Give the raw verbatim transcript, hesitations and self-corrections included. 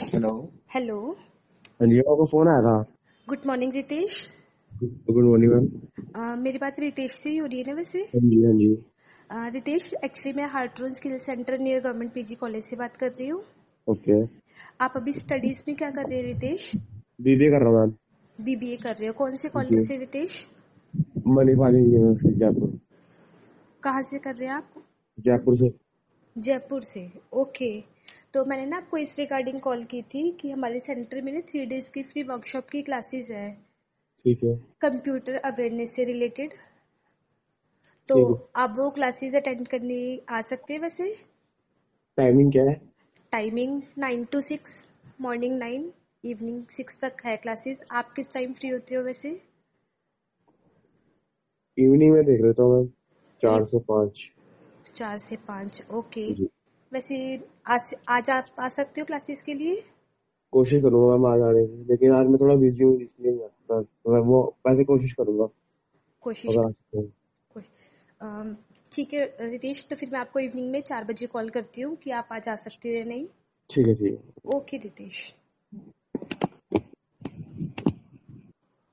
Hello. Hello. हाँ जी, आपका phone आया था। Good morning Ritesh. Good morning ma'am. अ, मेरी बात रितेश से ही हो रही है ना वैसे? हाँ जी हाँ जी। अ, रितेश, एक्चुअली मैं Hartron skill centre near government PG college से बात कर रही हूँ। ओके। आप अभी स्टडीज में क्या कर रहे हैं रितेश? बीबीए कर रहा हूँ बीबीए कर रहे हो? कौन से मैम कॉलेज जी। से रितेश? मणिपाल यूनिवर्सिटी जयपुर। कहाँ से कर रहे हैं आप? जयपुर से। जयपुर से। ओके। तो मैंने ना आपको इस रिगार्डिंग कॉल की थी कि हमारे सेंटर में ना थ्री डेज की फ्री वर्कशॉप की क्लासेस है, ठीक है कंप्यूटर अवेयरनेस से रिलेटेड। तो ठीक है। आप वो क्लासेस अटेंड करने आ सकते हैं वैसे? टाइमिंग क्या है? Timing nine to six, morning nine, evening six तक है क्लासेस। आप किस टाइम फ्री होते हो वैसे? इवनिंग में देख लेता हूँ मैम, ई चार से पाँच। चार से पाँच। ओके। जी। वैसे आज आज आप आ सकते हो क्लासेस के लिए? कोशिश करूंगा मैम आज आने की, लेकिन आज मैं थोड़ा बिजी हूँ इसलिए नहीं आ सकता। तो मैं वो वैसे कोशिश करूंगा कोशिश अगर आ कर सकता हूँ। कोश- अम, ठीक है रितेश, तो फिर मैं आपको इवनिंग में चार बजे कॉल करती हूँ कि आप आज आ सकते हो या नहीं। ठीक है ठीक है। ओके रितेश।